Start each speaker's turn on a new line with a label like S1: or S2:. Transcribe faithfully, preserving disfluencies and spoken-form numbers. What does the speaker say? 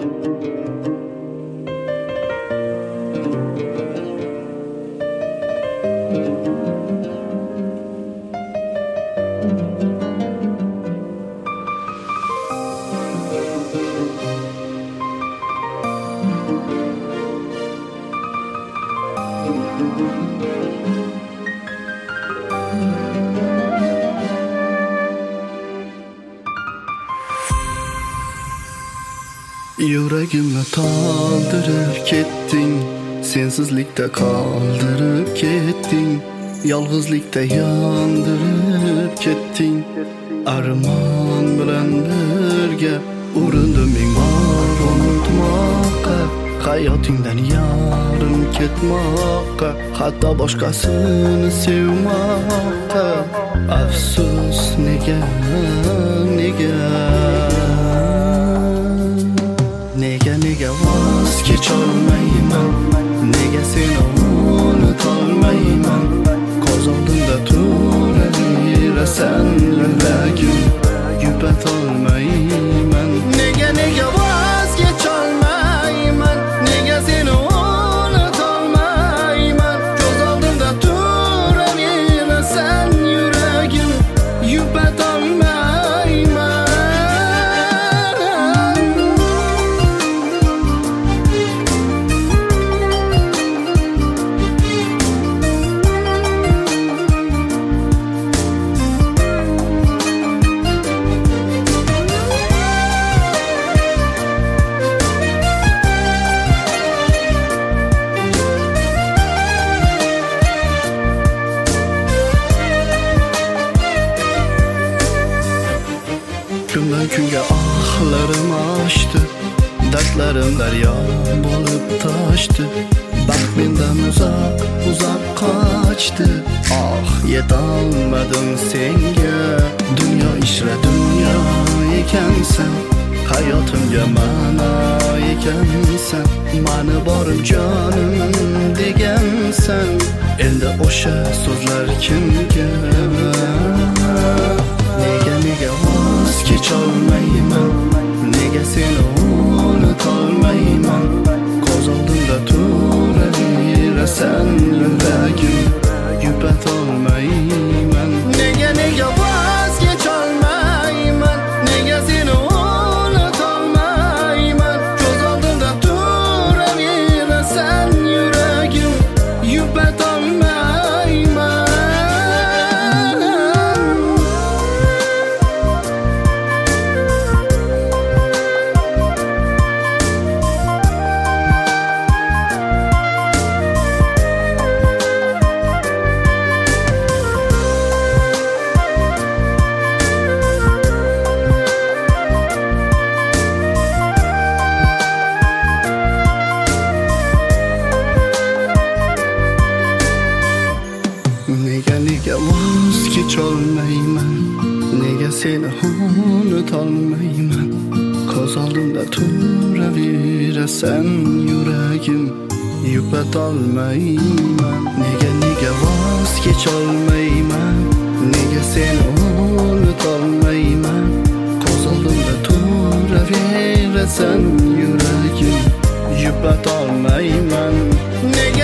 S1: Yüreğimi taldırıp kettin, sensizlikte kaldırıp kettin, yalgızlıkta yandırıp kettin. Arman bilen birge urindim men var unutmakka, hayotingdan yarim ketmoqqa, hatto boshqasini sevmoqqa. Afsus nega, nega Nega nega vaz kecholmayman, nega seni unutolmayman. Ko'z oldimda turaverasan, yuragim yupatolmayman. Nega nega vaz kecholmayman, nega seni unutolmayman. Ko'z oldimda turaverasan, yuragim yupatolmayman. Kundan kunga ahlarim oshdi, dardlarim daryo bo'lib toshdi. Baxt mendan uzoq, uzoq qochdi. Oh, yetolmadim senga. Dunyo ishra dunyo ekansan, hayotimga ma'no ekansan. Mani borim jonim degansan. Endi o'sha so'zlar kimga? Nega nega vaz kecholmayman, nega seni unutolmayman. Ko'z oldimda turaverasan, yuragim yupatolmayman. Nega nega vaz kecholmayman, nega seni unutolmayman. Ko'z oldimda turaverasan, yuragim yupatolmayman. Nega nega vaz kecholmayman, nega seni unutolmayman. Ko'z oldimda turaverasan, yuragim yupatolmayman. Nega nega vaz kecholmayman, nega seni unutolmayman. Ko'z oldimda turaverasan, yuragim yupatolmayman. Nega